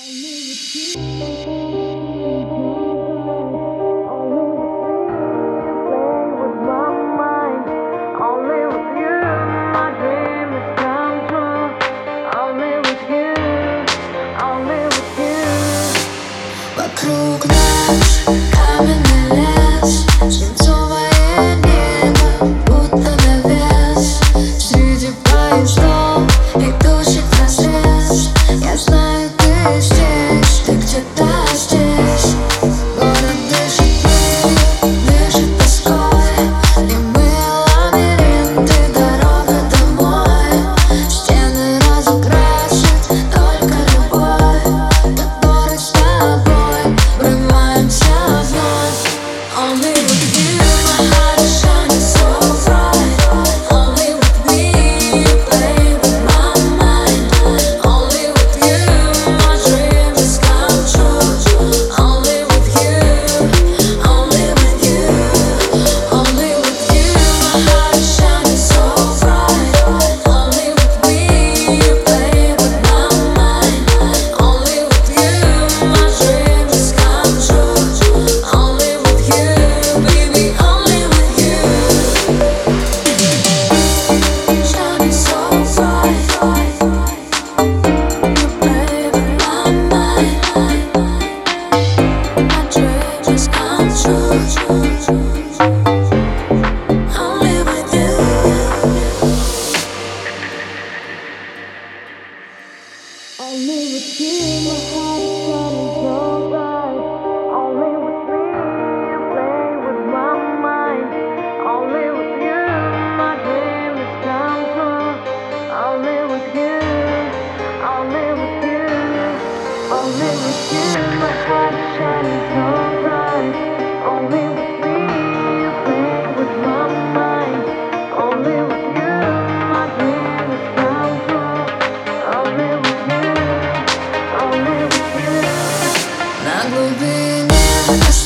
Вокруг нас каменный лес, свинцовое небо, будто навес. Среди поездов, идущих вразрез, я знаю, ты здесь, ты где-то здесь. Город дышит пылью, дышит тоской, и мы лабиринты, дорога домой. Стены разукрасит только любовь, которой с тобой врываемся вновь. Only with you my heart is shining so bright. Only with me you play with my mind. Only with you my dreams come true. Only with you, only with you. Only with you my heart is shining so bright. Only with me you play with my mind. Only with you my dreams come true. Only with you, baby, only with you. Shining so bright. You play with my mind. My dreams come true. Only with you. Only with you, my heart is shining so bright. Only with me, you play with my mind. Only with you, my dreams come true. Only with you, only with you. Only with you, my heart is shining so bright. Only with me, you play with my mind. Only with you, my dreams come true. Only with you, only with you. На глубине